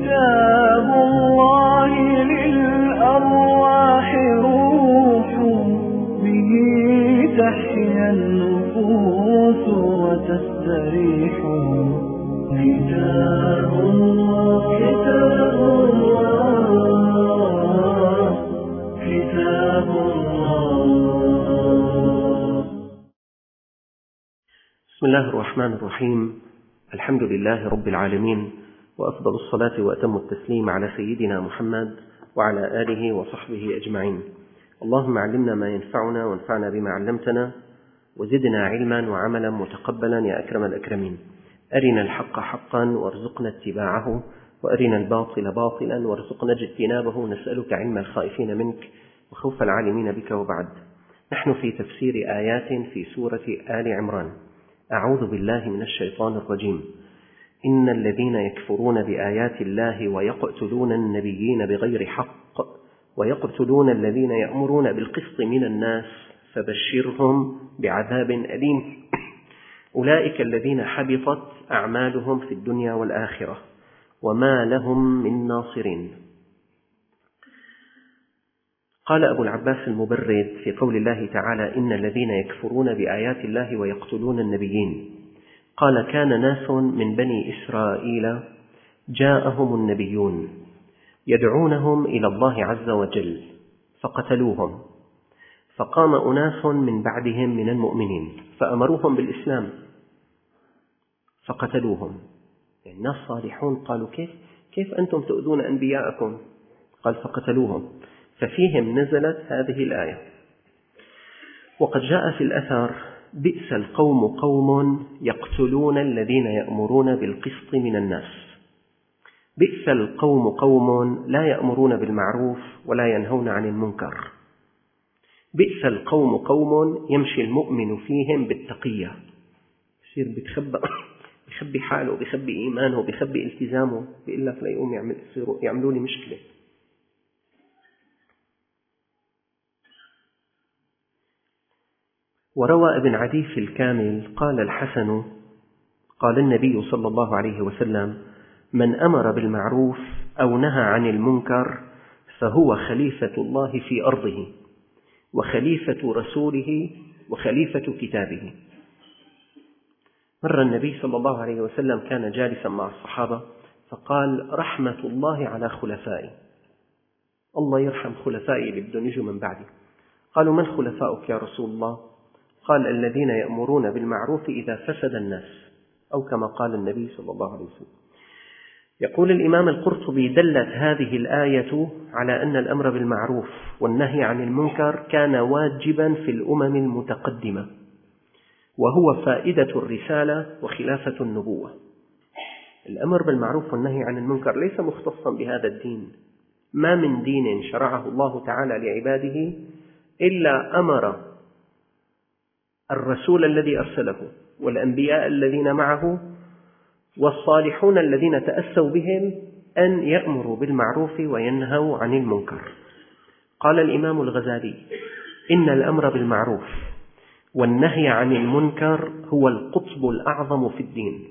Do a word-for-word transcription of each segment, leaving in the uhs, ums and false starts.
كتاب الله للأرواح روح، به تحيا النفوس وتستريح. كتاب الله كتاب الله كتاب الله. بسم الله الرحمن الرحيم. الحمد لله رب العالمين، وأفضل الصلاة وأتم التسليم على سيدنا محمد وعلى آله وصحبه أجمعين. اللهم علمنا ما ينفعنا وانفعنا بما علمتنا، وزدنا علما وعملا متقبلا يا أكرم الأكرمين. أرنا الحق حقا وارزقنا اتباعه، وأرنا الباطل باطلا وارزقنا اجتنابه. نسألك علم الخائفين منك وخوف العالمين بك. وبعد، نحن في تفسير آيات في سورة آل عمران. أعوذ بالله من الشيطان الرجيم. إن الذين يكفرون بآيات الله ويقتلون النبيين بغير حق ويقتلون الذين يأمرون بالقسط من الناس فبشرهم بعذاب أليم. أولئك الذين حبطت أعمالهم في الدنيا والآخرة وما لهم من ناصرين. قال أبو العباس المبرد في قول الله تعالى: إن الذين يكفرون بآيات الله ويقتلون النبيين، قال: كان ناس من بني إسرائيل جاءهم النبيون يدعونهم إلى الله عز وجل فقتلوهم، فقام أناس من بعدهم من المؤمنين فأمروهم بالإسلام فقتلوهم. يعني الناس صالحون قالوا: كيف كيف أنتم تؤذون أنبياءكم؟ قال: فقتلوهم. ففيهم نزلت هذه الآية. وقد جاء في الأثر: بئس القوم قوم يقتلون الذين يأمرون بالقسط من الناس. بئس القوم قوم لا يأمرون بالمعروف ولا ينهون عن المنكر. بئس القوم قوم يمشي المؤمن فيهم بالتقية، يصير بيتخبى بيخبي حاله، بيخبي إيمانه، بيخبي التزامه، بيقول لك لا يقوم يعمل يعملوا لي مشكلة. وروى ابن عدي في الكامل قال الحسن قال النبي صلى الله عليه وسلم: من أمر بالمعروف أو نهى عن المنكر فهو خليفة الله في أرضه وخليفة رسوله وخليفة كتابه. مر النبي صلى الله عليه وسلم كان جالسا مع الصحابة فقال: رحمة الله على خلفائي، الله يرحم خلفائي اللي بدهم يجوا من بعدي. قالوا: من خلفاؤك يا رسول الله؟ قال: الذين يأمرون بالمعروف إذا فسد الناس، أو كما قال النبي صلى الله عليه وسلم. يقول الإمام القرطبي: دلت هذه الآية على أن الأمر بالمعروف والنهي عن المنكر كان واجبا في الأمم المتقدمة، وهو فائدة الرسالة وخلافة النبوة. الأمر بالمعروف والنهي عن المنكر ليس مختصا بهذا الدين. ما من دين شرعه الله تعالى لعباده إلا أمر الرسول الذي أرسله والأنبياء الذين معه والصالحون الذين تأسوا بهم أن يأمروا بالمعروف وينهوا عن المنكر. قال الإمام الغزالي: إن الأمر بالمعروف والنهي عن المنكر هو القطب الأعظم في الدين.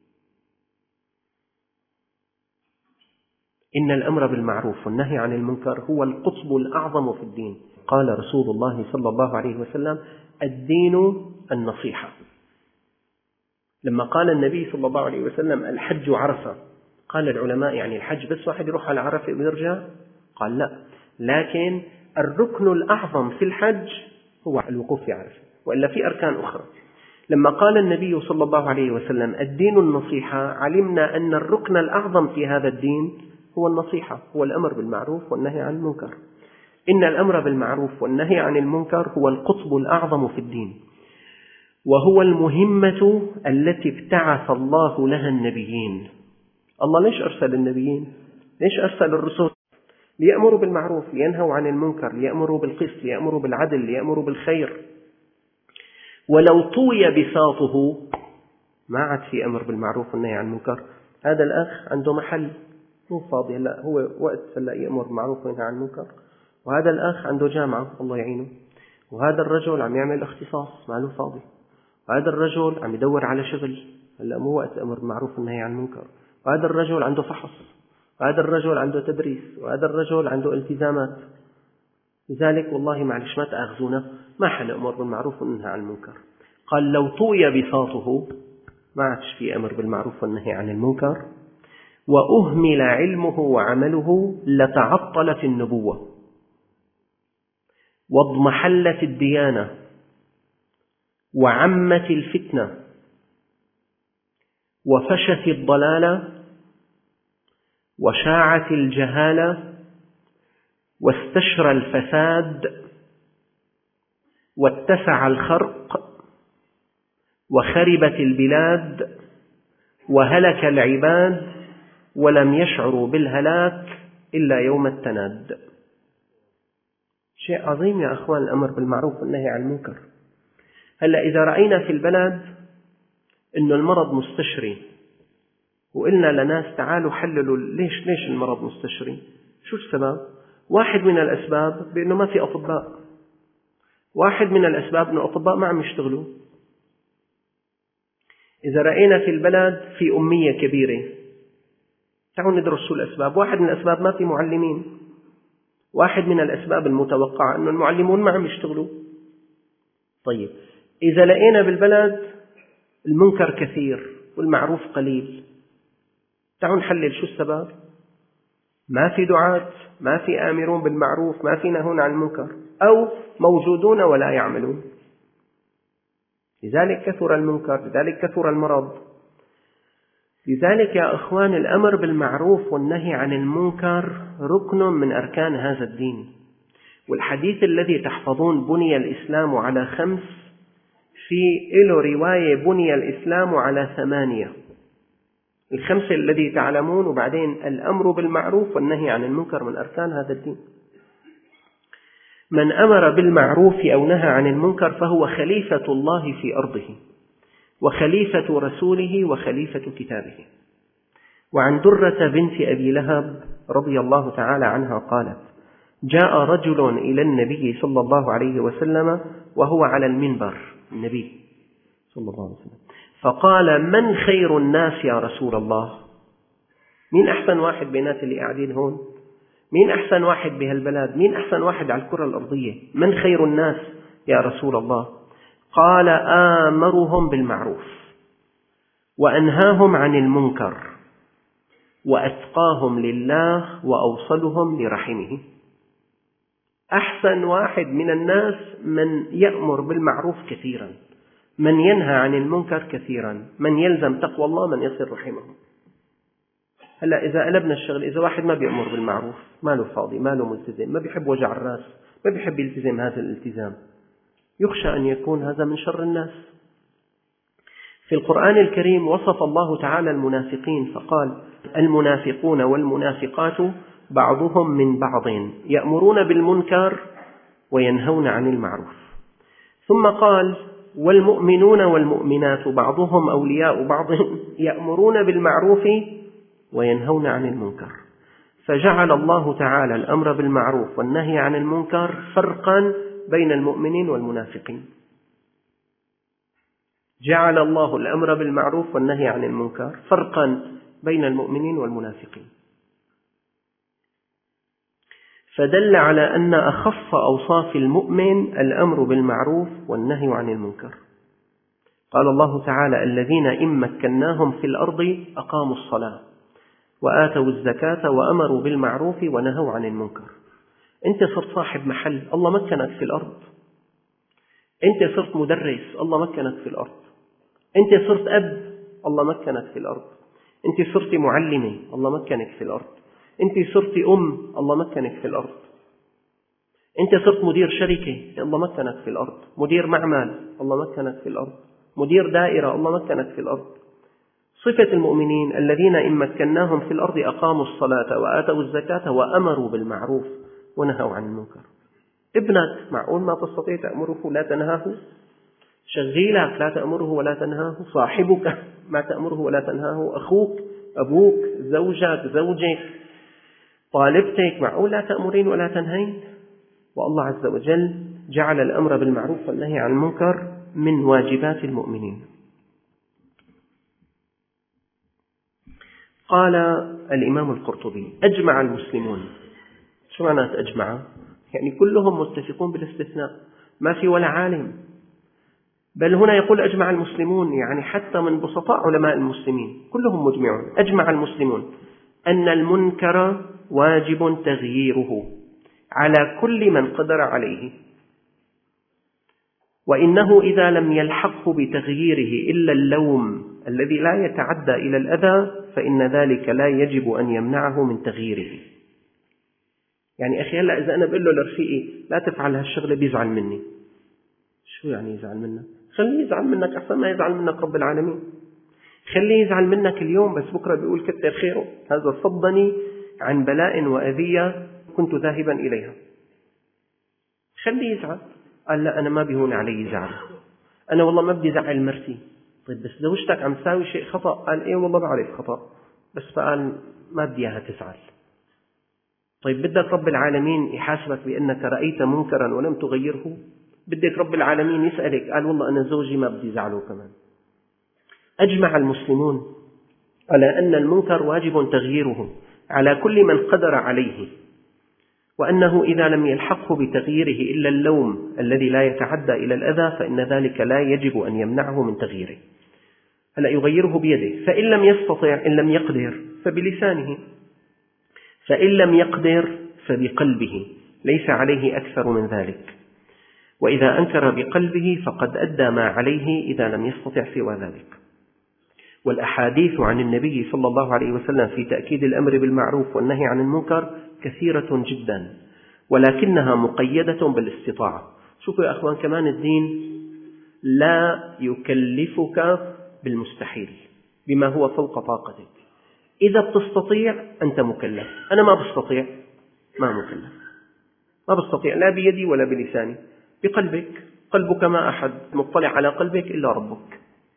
إن الأمر بالمعروف والنهي عن المنكر هو القطب الأعظم في الدين. قال رسول الله صلى الله عليه وسلم: الدين النصيحة. لما قال النبي صلى الله عليه وسلم: الحج عرفة، قال العلماء: يعني الحج بس واحد يروح على عرفة ويرجع؟ قال: لا، لكن الركن الأعظم في الحج هو الوقوف في عرفة، وإلا في أركان أخرى. لما قال النبي صلى الله عليه وسلم: الدين النصيحة، علمنا أن الركن الأعظم في هذا الدين هو النصيحة، هو الأمر بالمعروف والنهي عن المنكر. إن الأمر بالمعروف والنهي عن المنكر هو القطب الأعظم في الدين، وهو المهمة التي ابتعث الله لها النبيين. الله ليش أرسل النبيين؟ ليش أرسل الرسل؟ ليأمروا بالمعروف، لينهوا عن المنكر، ليأمروا بالقسط، ليأمروا بالعدل، ليأمروا بالخير. ولو طوي بساطه ما عاد في أمر بالمعروف والنهي عن المنكر. هذا الأخ عنده محل مو فاضي، هلا هو وقت هلا يأمر بالمعروف وينهى عن المنكر، وهذا الأخ عنده جامعة الله يعينه، وهذا الرجل عم يعمل اختصاص ما له فاضي، وهذا الرجل عم يدور على شغل، هلا مو وقت أمر بالمعروف والنهي عن المنكر، وهذا الرجل عنده فحص، وهذا الرجل عنده تدريس، وهذا الرجل عنده التزامات. لذلك والله معلش ما تأخذونا، ما حنأمر بالمعروف وننهى عن المنكر. قال لو طوي بساطه ما عادش في أمر بالمعروف والنهي عن المنكر، وأهمل علمه وعمله لتعطلت النبوة واضمحلت الديانة وعمت الفتنة وفشت الضلالة وشاعت الجهالة واستشرى الفساد واتسع الخرق وخربت البلاد وهلك العباد ولم يشعروا بالهلاك إلا يوم التناد. شيء عظيم يا أخوان الأمر بالمعروف والنهي عن المنكر. هلأ إذا رأينا في البلد إنه المرض مستشري وقلنا لناس تعالوا حللوا ليش ليش المرض مستشري، شو السبب؟ واحد من الأسباب بأنه ما في أطباء، واحد من الأسباب أنه أطباء ما عم يشتغلوا. إذا رأينا في البلد في أمية كبيرة، تعالوا ندرس شو الأسباب. واحد من الأسباب ما في معلمين، واحد من الأسباب المتوقعة أن المعلمون ما عم يشتغلوا. طيب إذا لقينا بالبلد المنكر كثير والمعروف قليل، تعالوا نحلل شو السبب. ما في دعاة، ما في آمرون بالمعروف، ما في نهون عن المنكر، أو موجودون ولا يعملون. لذلك كثر المنكر، لذلك كثر المرض. لذلك يا أخوان الأمر بالمعروف والنهي عن المنكر ركن من أركان هذا الدين. والحديث الذي تحفظون بني الإسلام على خمس، في له رواية بني الإسلام على ثمانية. الخمسة الذي تعلمون، وبعدين الأمر بالمعروف والنهي عن المنكر من أركان هذا الدين. من أمر بالمعروف أو نهى عن المنكر فهو خليفة الله في أرضه، وخليفة رسوله، وخليفة كتابه. وعن درة بنت أبي لهب رضي الله تعالى عنها قالت: جاء رجل إلى النبي صلى الله عليه وسلم وهو على المنبر، النبي صلى الله عليه وسلم، فقال: من خير الناس يا رسول الله؟ مين أحسن واحد بينات اللي قاعدين هون؟ مين أحسن واحد بهالبلد؟ مين أحسن واحد على الكرة الأرضية؟ من خير الناس يا رسول الله؟ قال: آمرهم بالمعروف وأنهاهم عن المنكر وأتقاهم لله وأوصلهم لرحمه. أحسن واحد من الناس من يأمر بالمعروف كثيرا، من ينهى عن المنكر كثيرا، من يلزم تقوى الله، من يصل رحمه. هلا إذا قلبنا الشغل، إذا واحد ما بيأمر بالمعروف، ما له فاضي، ما له ملتزم، ما بيحب وجع الراس، ما بيحب يلتزم هذا الالتزام، يخشى أن يكون هذا من شر الناس. في القرآن الكريم وصف الله تعالى المنافقين فقال: المنافقون والمنافقات بعضهم من بعض يأمرون بالمنكر وينهون عن المعروف. ثم قال: والمؤمنون والمؤمنات بعضهم أولياء بعض يأمرون بالمعروف وينهون عن المنكر. فجعل الله تعالى الأمر بالمعروف والنهي عن المنكر فرقا بين المؤمنين والمنافقين. جعل الله الأمر بالمعروف والنهي عن المنكر فرقا بين المؤمنين والمنافقين، فدل على أن أخف أوصاف المؤمن الأمر بالمعروف والنهي عن المنكر. قال الله تعالى: الذين إن مكناهم في الأرض أقاموا الصلاة وآتوا الزكاة وأمروا بالمعروف ونهوا عن المنكر. أنت صرت صاحب محل، الله مكنك في الأرض. أنت صرت مدرس، الله مكنك في الأرض. أنت صرت أب، الله مكنك في الأرض. أنت صرت معلمة، الله مكنك في الأرض. أنت صرت أم، الله مكنك في الأرض. أنت صرت مدير شركة، الله مكنك في الأرض. مدير معمل، الله مكنك في الأرض. مدير دائرة، الله مكنك في الأرض. صفة المؤمنين: الذين إن مكناهم في الأرض أقاموا الصلاة وآتوا الزكاة وأمروا بالمعروف ونهوا عن المنكر. ابنك معقول ما تستطيع تأمره ولا تنهاه؟ شغيلك لا تأمره ولا تنهاه؟ صاحبك ما تأمره ولا تنهاه؟ أخوك، أبوك، زوجك، زوجك، طالبتك، معقول لا تأمرين ولا تنهين؟ والله عز وجل جعل الأمر بالمعروف والنهي عن المنكر من واجبات المؤمنين. قال الإمام القرطبي: أجمع المسلمون. شو معنى أجمع؟ يعني كلهم متفقون بالاستثناء، ما في ولا عالم. بل هنا يقول أجمع المسلمون، يعني حتى من بسطاء علماء المسلمين كلهم مجمعون. أجمع المسلمون أن المنكر واجب تغييره على كل من قدر عليه، وإنه إذا لم يلحقه بتغييره إلا اللوم الذي لا يتعدى إلى الأذى فإن ذلك لا يجب أن يمنعه من تغييره. يعني أخي هلا إذا أنا بقول له لرفيقي لا تفعل هالشغلة بيزعل مني، شو يعني يزعل منك؟ خليه يزعل منك أحسن ما يزعل منك رب العالمين. خليه يزعل منك اليوم بس بكرة بيقول كتر خيره، هذا صدني عن بلاء وأذية كنت ذاهبا إليها. خليه يزعل. قال لا أنا ما بيهون علي زعل، أنا والله ما بدي زعل مرتي. طيب بس زوجتك عم تساوي شيء خطأ. قال إيه والله بعرف خطأ، بس فقال ما بدي إياها تزعل. طيب بدك رب العالمين يحاسبك بأنك رأيت منكرا ولم تغيره؟ بدك رب العالمين يسألك قال والله أنا زوجي ما بدي زعله كمان. أجمع المسلمون على أن المنكر واجب تغييره على كل من قدر عليه، وأنه إذا لم يلحقه بتغييره إلا اللوم الذي لا يتعدى إلى الأذى فإن ذلك لا يجب أن يمنعه من تغييره. هلا يغيره بيده، فإن لم يستطع إن لم يقدر فبلسانه، فإن لم يقدر فبقلبه، ليس عليه أكثر من ذلك. وإذا أنكر بقلبه فقد أدى ما عليه إذا لم يستطع سوى ذلك. والأحاديث عن النبي صلى الله عليه وسلم في تأكيد الأمر بالمعروف والنهي عن المنكر كثيرة جدا، ولكنها مقيدة بالاستطاعة. شوفوا يا أخوان، كمان الدين لا يكلفك بالمستحيل بما هو فوق طاقتك. إذا بتستطيع أنت مكلف، أنا ما بستطيع ما مكلف، ما بستطيع لا بيدي ولا بلساني، بقلبك. قلبك ما أحد مطلع على قلبك إلا ربك.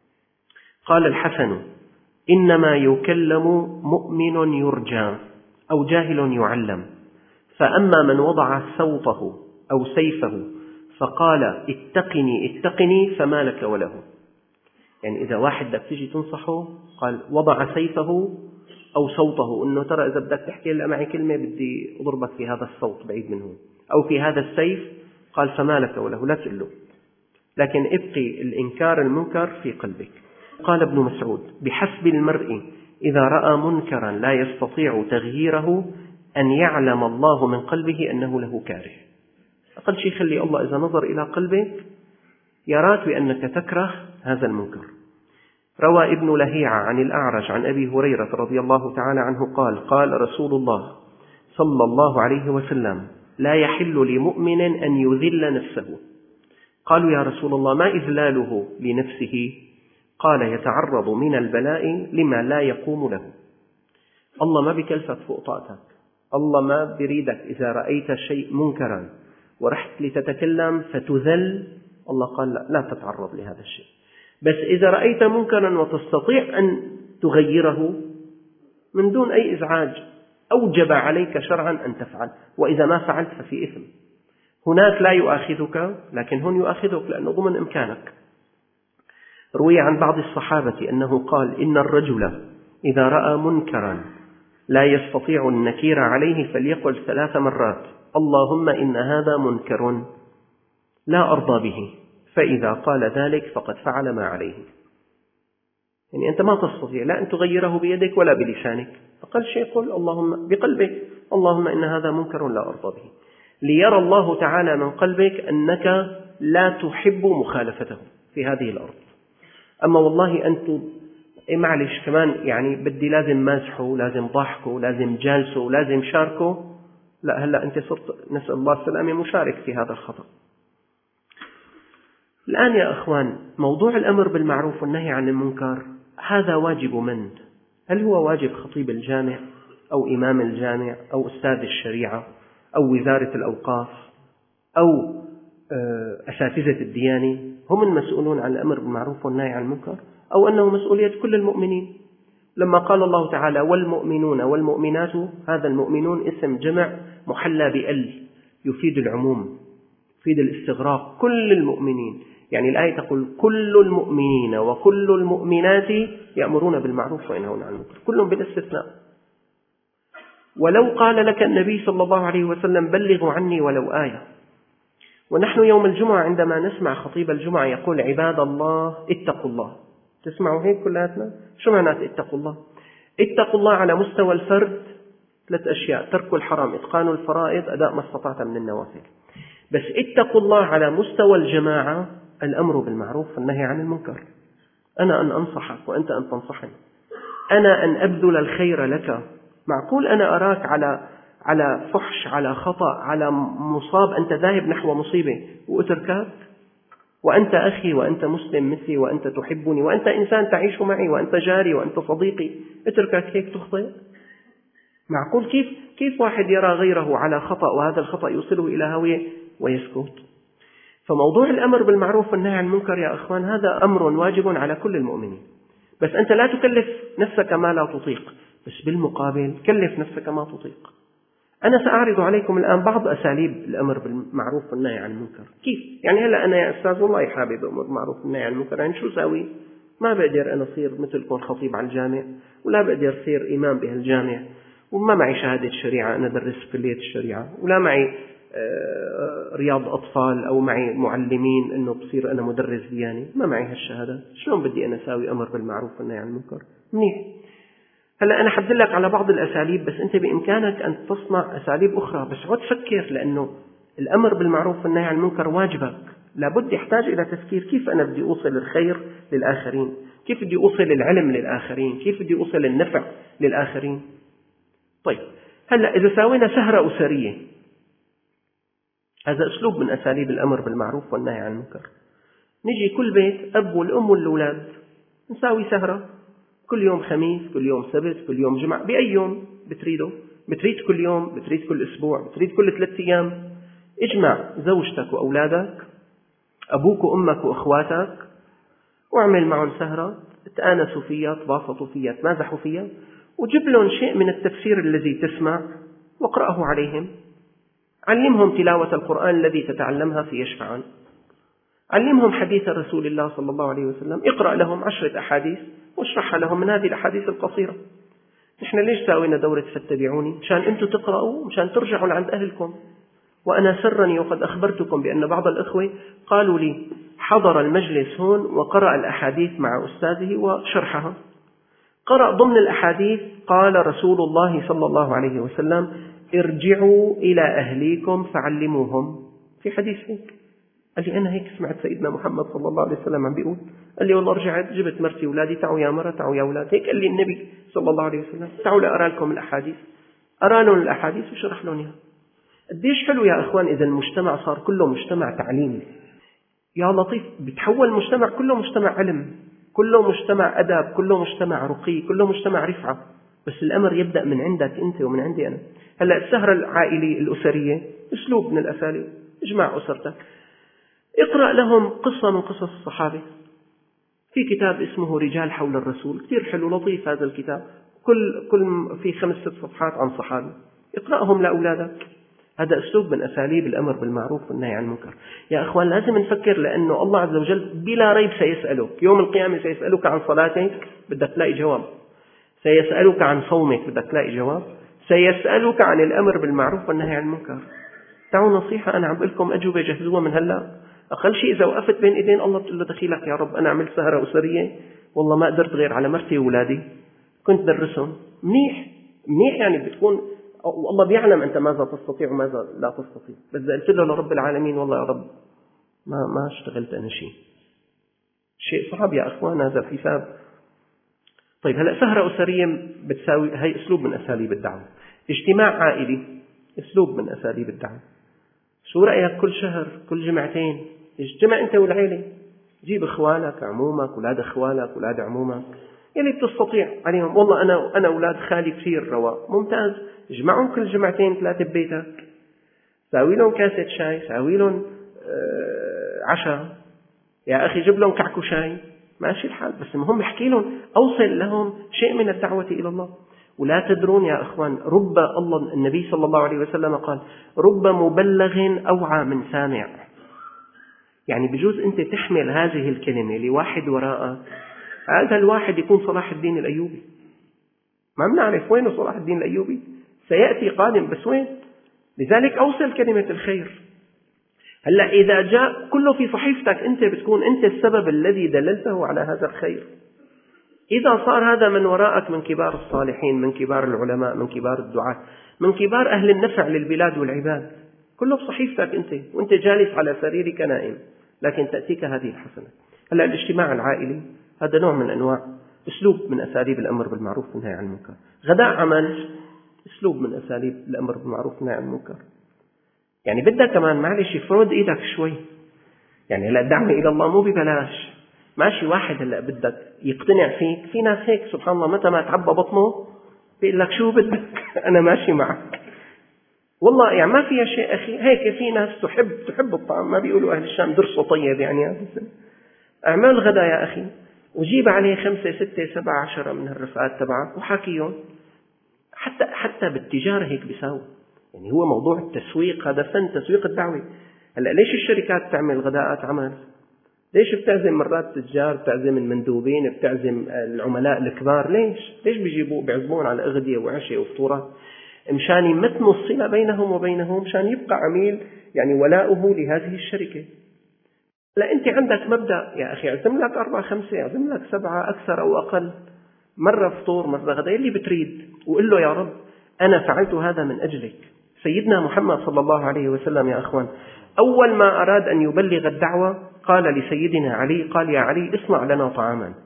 قال الحسن: إنما يكلم مؤمن يرجى أو جاهل يعلم، فأما من وضع صوته أو سيفه فقال اتقني اتقني فما لك وله. يعني إذا واحد بدك تيجي تنصحه قال وضع سيفه أو صوته، إنه ترى إذا بدك تحكي هلا معي كلمة بدي أضربك في هذا الصوت بعيد منه أو في هذا السيف، قال فما لك وله، لا تقول له، لكن ابقي الإنكار المنكر في قلبك. قال ابن مسعود: بحسب المرء إذا رأى منكرا لا يستطيع تغييره أن يعلم الله من قلبه أنه له كاره. أقل شيء خلي الله إذا نظر إلى قلبك يراك بأنك تكره هذا المنكر. روى ابن لهيعة عن الأعرج عن أبي هريرة رضي الله تعالى عنه قال: قال رسول الله صلى الله عليه وسلم: لا يحل لمؤمن أن يذل نفسه. قالوا يا رسول الله ما إذلاله لنفسه؟ قال: يتعرض من البلاء لما لا يقوم له. الله ما بكلفك فوق طاقتك، الله ما بريدك إذا رأيت شيء منكرا ورحت لتتكلم فتذل، الله قال لا, لا تتعرض لهذا الشيء. بس إذا رأيت منكرا وتستطيع أن تغيره من دون أي إزعاج أوجب عليك شرعا أن تفعل، وإذا ما فعلت ففي إثم. هناك لا يؤاخذك، لكن هون يؤاخذك لأنه ضمن إمكانك. روي عن بعض الصحابة أنه قال: إن الرجل إذا رأى منكرا لا يستطيع النكير عليه فليقل ثلاث مرات: اللهم إن هذا منكر لا أرضى به، فإذا قال ذلك فقد فعل ما عليه. يعني أنت ما تستطيع لا أن تغيره بيدك ولا بلسانك، أقل شيء قل اللهم بقلبك: اللهم إن هذا منكر لا أرضى به، ليرى الله تعالى من قلبك أنك لا تحب مخالفته في هذه الأرض. أما والله أنت معلش كمان يعني بدي لازم مازحه، لازم ضحكه، لازم جالسه، لازم شاركه، لا هلأ أنت صرت نسأل الله السلامة مشارك في هذا الخطأ. الآن يا أخوان، موضوع الأمر بالمعروف والنهي عن المنكر هذا واجب من؟ هل هو واجب خطيب الجامع أو إمام الجامع أو أستاذ الشريعة أو وزارة الأوقاف أو أساتذة الديانة هم المسؤولون عن الأمر بالمعروف والنهي عن المنكر، أو أنه مسؤولية كل المؤمنين؟ لما قال الله تعالى والمؤمنون والمؤمنات، هذا المؤمنون اسم جمع محلى بأل يفيد العموم، يفيد الاستغراق، كل المؤمنين. يعني الآية تقول كل المؤمنين وكل المؤمنات يأمرون بالمعروف وينهون عن المنكر، كلهم بلا استثناء. ولو قال لك النبي صلى الله عليه وسلم بلغوا عني ولو آية. ونحن يوم الجمعة عندما نسمع خطيب الجمعة يقول عباد الله اتقوا الله، تسمعوا هيك كلاتنا؟ شو معنات اتقوا الله؟ اتقوا الله على مستوى الفرد ثلاث أشياء: ترك الحرام، إتقان الفرائض، أداء ما استطعت من النوافل. بس اتقوا الله على مستوى الجماعة الأمر بالمعروف والنهي عن المنكر. أنا أن أنصحك وأنت أن تنصحني، أنا أن أبذل الخير لك. معقول أنا أراك على على فحش، على خطأ، على مصاب، أنت ذاهب نحو مصيبة وأتركك؟ وأنت أخي وأنت مسلم مثلي وأنت تحبني وأنت إنسان تعيش معي وأنت جاري وأنت صديقي، أتركك هيك تخطئ؟ معقول كيف كيف واحد يرى غيره على خطأ وهذا الخطأ يوصله إلى هاوية ويسكت؟ فموضوع الأمر بالمعروف والنهي عن المنكر يا أخوان هذا أمر واجب على كل المؤمنين، بس أنت لا تكلف نفسك ما لا تطيق، بس بالمقابل كلف نفسك ما تطيق. أنا سأعرض عليكم الآن بعض أساليب الأمر بالمعروف والنهي عن المنكر. كيف؟ يعني هلأ أنا يا أستاذ والله حابب أمر بالمعروف والنهي عن المنكر، يعني شو ساوي؟ ما بقدر أنا أصير مثلكم خطيب على الجامع، ولا بقدر أصير إمام بهالجامع، وما معي شهادة شريعة أنا أدرس في كلية الشريعة، ولا معي رياض أطفال أو معي معلمين أنه بصير أنا مدرس دياني، ما معي هالشهادة. شلون بدي أنا أساوي أمر بالمعروف والنهي عن المنكر؟ منيح. هلأ أنا حدلك على بعض الأساليب، بس أنت بإمكانك أن تصنع أساليب أخرى، بس عد فكر، لأنه الأمر بالمعروف والنهي عن المنكر واجبك، لابد يحتاج إلى تفكير. كيف أنا بدي أوصل الخير للآخرين؟ كيف بدي أوصل العلم للآخرين؟ كيف بدي أوصل النفع للآخرين؟ طيب هلأ إذا ساوينا سهرة أسرية، هذا أسلوب من أساليب الأمر بالمعروف والنهي عن المنكر. نجي كل بيت أب والأم والأولاد نساوي سهرة كل يوم خميس، كل يوم سبت، كل يوم جمعة، بأي يوم بتريده، بتريد كل يوم، بتريد كل أسبوع، بتريد كل ثلاثة أيام، اجمع زوجتك وأولادك، أبوك وأمك وأخواتك، واعمل معهم سهرة، تآنسوا فيها، تباسطوا فيها، تمازحوا فيها، وجيب لهم شيء من التفسير الذي تسمع واقرأه عليهم. علمهم تلاوة القرآن الذي تتعلمها في يشفعان، علمهم حديث رسول الله صلى الله عليه وسلم، اقرأ لهم عشرة أحاديث واشرحها لهم من هذه الأحاديث القصيرة. نحن ليش ساوينا دورة فاتبعوني؟ مشان أنتم تقرأوا، مشان ترجعوا لعند أهلكم. وأنا سرني وقد أخبرتكم بأن بعض الأخوة قالوا لي حضر المجلس هون وقرأ الأحاديث مع أستاذه وشرحها. قرأ ضمن الأحاديث قال رسول الله صلى الله عليه وسلم ارجعوا إلى أهليكم فعلموهم، في حديث هيك. قال لي أنا هيك سمعت سيدنا محمد صلى الله عليه وسلم عم بيقول. قال لي والله رجعت جبت مرتي أولادي، تعوا يا مرة، تعوا يا أولاد، هيك قال لي النبي صلى الله عليه وسلم، تعوا لأرى لكم الأحاديث. أرى لهم الأحاديث وشرح لهم إياها. قديش حلو يا أخوان إذا المجتمع صار كله مجتمع تعليمي. يا لطيف، بتحول المجتمع كله مجتمع علم، كله مجتمع أدب، كله مجتمع رقي، كله مجتمع رفعة. بس الأمر يبدأ من عندك أنت ومن عندي أنا. هلأ السهرة العائلية الأسرية أسلوب من الأساليب. اجمع أسرتك، اقرأ لهم قصة من قصص الصحابة. في كتاب اسمه رجال حول الرسول، كثير حلو لطيف هذا الكتاب، كل كل في خمس ست صفحات عن صحابة، اقرأهم لأولادك. هذا أسلوب من أساليب الأمر بالمعروف والنهي عن المنكر. يا أخوان لازم نفكر، لأنه الله عز وجل بلا ريب سيسألك يوم القيامة، سيسألك عن صلاتك بدك تلاقي جواب، سيسألك عن صومك بدك تلاقي جواب، سيسألك عن الأمر بالمعروف والنهي عن المنكر. تعالوا نصيحة أنا عم بقول لكم أجوبة جهزوها من هلا. أقل شيء إذا وقفت بين إيدين الله بتقول له دخيلك يا رب أنا عملت سهرة أسرية والله ما قدرت غير على مرتي وأولادي، كنت درسهم منيح منيح، يعني بتكون والله بيعلم أنت ماذا تستطيع وماذا لا تستطيع. بس إذا قلت له لرب العالمين والله يا رب ما ما اشتغلت أنا شيء، شيء صعب يا أخوان هذا الحساب. طيب هلأ سهرة أسرية بتساوي، هي أسلوب من أساليب الدعوة. اجتماع عائلي أسلوب من أساليب الدعوة. شو رأيك كل شهر كل جمعتين اجتمع أنت والعائلة، جيب إخوانك، عمومك، أولاد إخوانك، أولاد عمومك، يلي بتستطيع عليهم. والله أنا أنا أولاد خالي كثير رواق، ممتاز، اجمعهم كل جمعتين ثلاثة ببيتك، ساوي لهم كاسة شاي، ساوي لهم آه عشاء، يا أخي جيب لهم كعكو شاي، ماشي الحال. بس المهم احكي لهم، أوصل لهم شيء من الدعوة إلى الله. ولا تدرون يا أخوان، رب الله النبي صلى الله عليه وسلم قال رب مبلغ أوعى من سامع. يعني بجوز أنت تحمل هذه الكلمة لواحد وراءك، هذا الواحد يكون صلاح الدين الأيوبي. ما بنعرف وينه صلاح الدين الأيوبي، سيأتي قادم، بس وين؟ لذلك أوصل كلمة الخير. هلأ إذا جاء كله في صحيفتك، أنت بتكون أنت السبب الذي دللته على هذا الخير. إذا صار هذا من وراءك من كبار الصالحين، من كبار العلماء، من كبار الدعاة، من كبار أهل النفع للبلاد والعباد، كله بصحيفتك أنت وأنت جالس على سريرك نائم، لكن تأتيك هذه الحسنة. هلأ الاجتماع العائلي هذا نوع من أنواع أسلوب من أساليب الأمر بالمعروف والنهي عن المنكر. غداء عمل أسلوب من أساليب الأمر بالمعروف والنهي عن المنكر. يعني بدك كمان معلش فرود إيدك شوي. يعني هلا الدعوة إلى الله مو ببلاش. ماشي واحد هلا بدك يقتنع فيك، في ناس هيك سبحان الله متى ما تعبى بطنه بيقول لك شو بدك أنا ماشي معك. والله يعني ما فيها شيء أخي، هيك في ناس تحب تحب الطعام، ما بيقولوا أهل الشام درسه طيب يعني هذا. أعمل غدا يا أخي وجيب عليه خمسة ستة سبعة عشرة من الرفقات تبعك وحاكيهم. حتى حتى بالتجارة هيك بيساوي. يعني هو موضوع التسويق هذا فن تسويق الدعوة. هلا ليش الشركات تعمل غداءات عمل؟ ليش بتعزم مرات تجار، بتعزم المندوبين، بتعزم العملاء الكبار؟ ليش؟ ليش بيجيبوا بيعزمون على أغذية وعشاء وفطورات؟ مشان يمتنوا الصلة بينهم وبينهم، مشان يبقى عميل يعني ولاؤه لهذه الشركة. لا أنت عندك مبدأ يا أخي، أعزم لك أربعة خمسة، أعزم لك سبعة أكثر أو أقل، مرة فطور مرة غدا اللي بتريد، وقل له يا رب أنا فعلت هذا من أجلك. سيدنا محمد صلى الله عليه وسلم يا أخوان أول ما أراد أن يبلغ الدعوة قال لسيدنا علي، قال يا علي اصنع لنا طعاما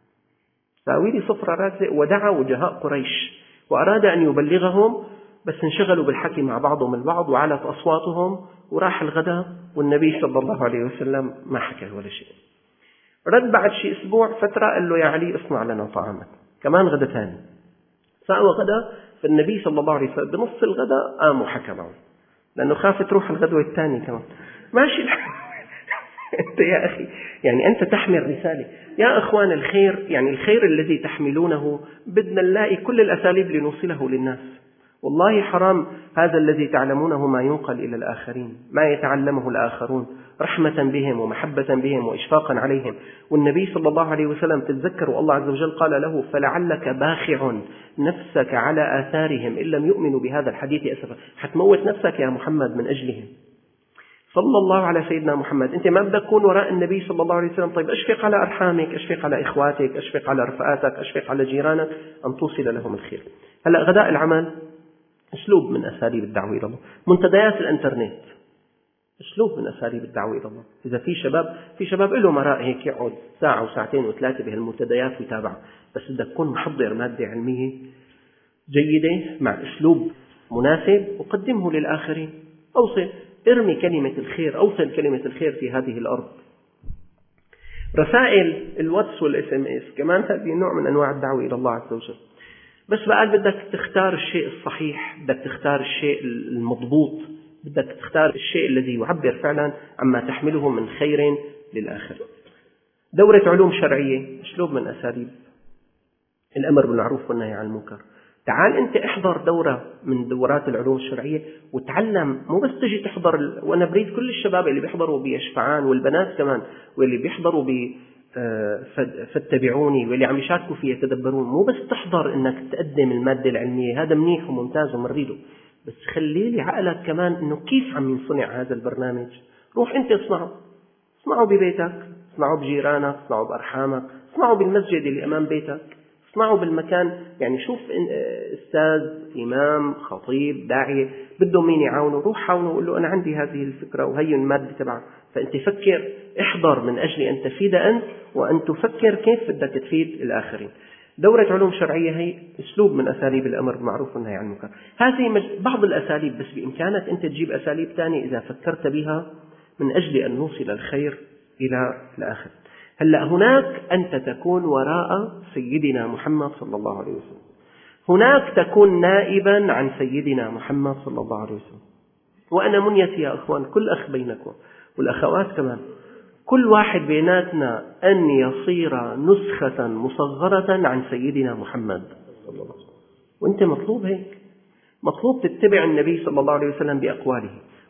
ساوي لي صفرة رازق. ودعا وجهاء قريش وأراد أن يبلغهم، بس انشغلوا بالحكي مع بعضهم البعض وعلت أصواتهم وراح الغداء، والنبي صلى الله عليه وسلم ما حكى ولا شيء. رد بعد شيء أسبوع فترة قال له يا علي اصنع لنا طعاما، كمان غدا ثاني ساوى غدا. فالنبي صلى الله عليه وسلم بنص الغداء قام وحكى معه لأنه خاف تروح الغدوة الثاني كمان. ماشي أنت يا أخي يعني أنت تحمل رسالة يا أخوان. الخير يعني الخير الذي تحملونه بدنا نلاقي كل الأساليب لنوصله للناس. والله حرام هذا الذي تعلمونه ما ينقل إلى الآخرين، ما يتعلمه الآخرون رحمة بهم ومحبة بهم وإشفاقا عليهم. والنبي صلى الله عليه وسلم تتذكروا الله عز وجل قال له فلعلك باخع نفسك على آثارهم إن لم يؤمنوا بهذا الحديث أسفا. حتموت نفسك يا محمد من أجلهم. صلى الله على سيدنا محمد. أنت ما بدك تكون وراء النبي صلى الله عليه وسلم. طيب أشفق على أرحامك، أشفق على إخواتك، أشفق على رفقاتك، أشفق على جيرانك أن توصل لهم الخير. هلأ غداء العمل أسلوب من أساليب الدعوة إلى الله. منتديات الإنترنت أسلوب من أساليب الدعوة إلى الله. إذا في شباب في شباب له مراء هيك يقعد ساعة وساعتين وثلاثة بهالمنتديات ويتابع، بس بدك تكون محضر مادة علمية جيدة مع أسلوب مناسب وقدمه للآخرين. أوصل ارمي كلمة الخير، أوصل كلمة الخير في هذه الأرض. رسائل الواتس والاس ام اس كمان هذه نوع من أنواع الدعوة إلى الله عز وجل. بس بقى بدك تختار الشيء الصحيح، بدك تختار الشيء المضبوط، بدك تختار الشيء الذي يعبر فعلا عما تحمله من خير للآخر. دورة علوم شرعية أسلوب من أساليب الأمر بالمعروف والنهي عن المنكر. تعال أنت احضر دورة من دورات العلوم الشرعية وتعلم، مو بس تجي تحضر ال... وأنا بريد كل الشباب اللي بيحضروا بيشفعان والبنات كمان واللي بيحضروا ب فاتبعوني واللي عم يشاركوا فيه يتدبرون، مو بس تحضر انك تقدم المادة العلمية، هذا منيح وممتاز ومريده، بس خلي لي عقلك كمان انه كيف عم ينصنع هذا البرنامج. روح انت اصنعه، اصنعه ببيتك، اصنعه بجيرانك، اصنعه بأرحامك، اصنعه بالمسجد اللي امام بيتك، اصنعه بالمكان. يعني شوف استاذ، امام، خطيب، داعية بدهم مين يعاونوا، روح حاولوا وقول له انا عندي هذه الفكرة وهي المادة تبعها. فانت فكر، احضر من اجل ان تفيد انت وان تفكر كيف بدك تفيد الاخرين. دورة علوم شرعية هي اسلوب من اساليب الامر بالمعروف والنهي عن المنكر. هذه بعض الاساليب، بس بامكانك انت تجيب اساليب ثانية اذا فكرت بها من اجل ان نوصل الخير الى الاخر. هلا هناك أنت تكون وراء سيدنا محمد صلى الله عليه وسلم، هناك تكون نائبا عن سيدنا محمد صلى الله عليه وسلم. وأنا منيتي يا أخوان كل أخ بينكم والأخوات كمان، كل واحد بيناتنا أن يصير نسخة مصغرة عن سيدنا محمد صلى الله عليه وسلم. وأنت مطلوب هيك، مطلوب تتبع النبي صلى الله عليه وسلم بأقواله،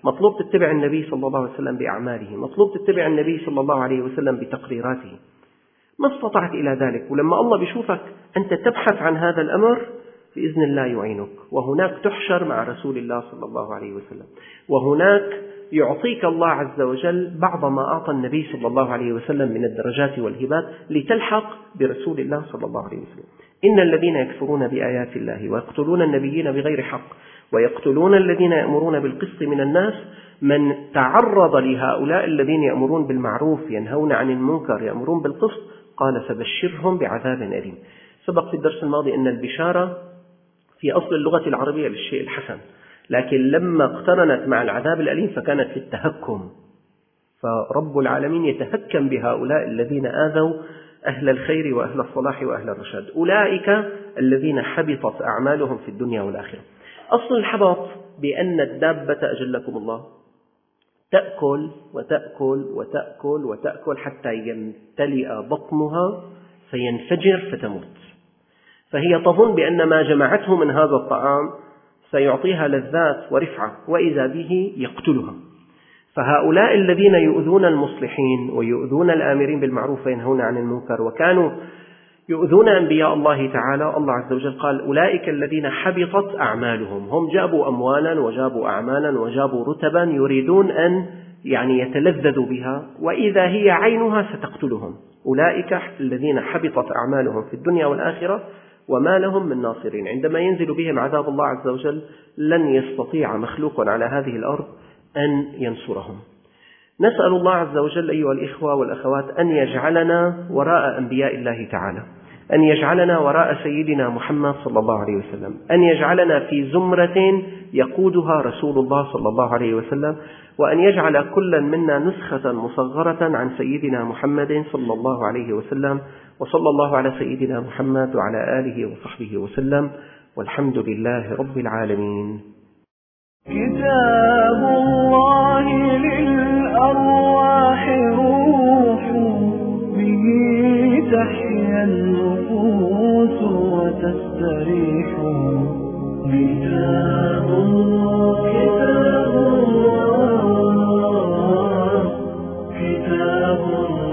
مطلوب تتبع النبي صلى الله عليه وسلم بأعماله، مطلوب تتبع النبي صلى الله عليه وسلم بتقريراته. ما استطعت إلى ذلك، ولما الله بيشوفك أنت تبحث عن هذا الأمر بإذن الله يعينك، وهناك تحشر مع رسول الله صلى الله عليه وسلم، وهناك يعطيك الله عز وجل بعض ما أعطى النبي صلى الله عليه وسلم من الدرجات والهبات لتلحق برسول الله صلى الله عليه وسلم. إن الذين يكفرون بآيات الله ويقتلون النبيين بغير حق ويقتلون الذين يأمرون بالقسط من الناس، من تعرض لهؤلاء الذين يأمرون بالمعروف ينهون عن المنكر يأمرون بالقسط قال فبشرهم بعذاب أليم. سبق في الدرس الماضي أن البشارة في أصل اللغة العربية للشيء الحسن، لكن لما اقترنت مع العذاب الأليم فكانت في التهكم، فرب العالمين يتهكم بهؤلاء الذين آذوا أهل الخير وأهل الصلاح وأهل الرشاد، أولئك الذين حبطت أعمالهم في الدنيا والآخرة. أصل الحبط بأن الدابة أجلكم الله تأكل وتأكل وتأكل وتأكل حتى يمتلئ بطنها فينفجر فتموت، فهي تظن بأن ما جمعته من هذا الطعام سيعطيها لذات ورفعة، وإذا به يقتلها. فهؤلاء الذين يؤذون المصلحين ويؤذون الآمرين بالمعروف وينهون عن المنكر وكانوا يؤذون أنبياء الله تعالى، الله عز وجل قال أولئك الذين حبطت أعمالهم. هم جابوا أموالا وجابوا أعمالا وجابوا رتبا يريدون أن يعني يتلذذوا بها، وإذا هي عينها ستقتلهم. أولئك الذين حبطت أعمالهم في الدنيا والآخرة وما لهم من ناصرين. عندما ينزل بهم عذاب الله عز وجل لن يستطيع مخلوق على هذه الأرض أن ينصرهم. نسأل الله عز وجل أيها الإخوة والأخوات أن يجعلنا وراء أنبياء الله تعالى، أن يجعلنا وراء سيدنا محمد صلى الله عليه وسلم، أن يجعلنا في زمرة يقودها رسول الله صلى الله عليه وسلم، وأن يجعل كلا منا نسخة مصغرة عن سيدنا محمد صلى الله عليه وسلم. وصلى الله على سيدنا محمد وعلى آله وصحبه وسلم، والحمد لله رب العالمين. كتاب الله للأرواح روح، به تحيا النفوس وتستريح. كتاب الله كتاب الله كتاب الله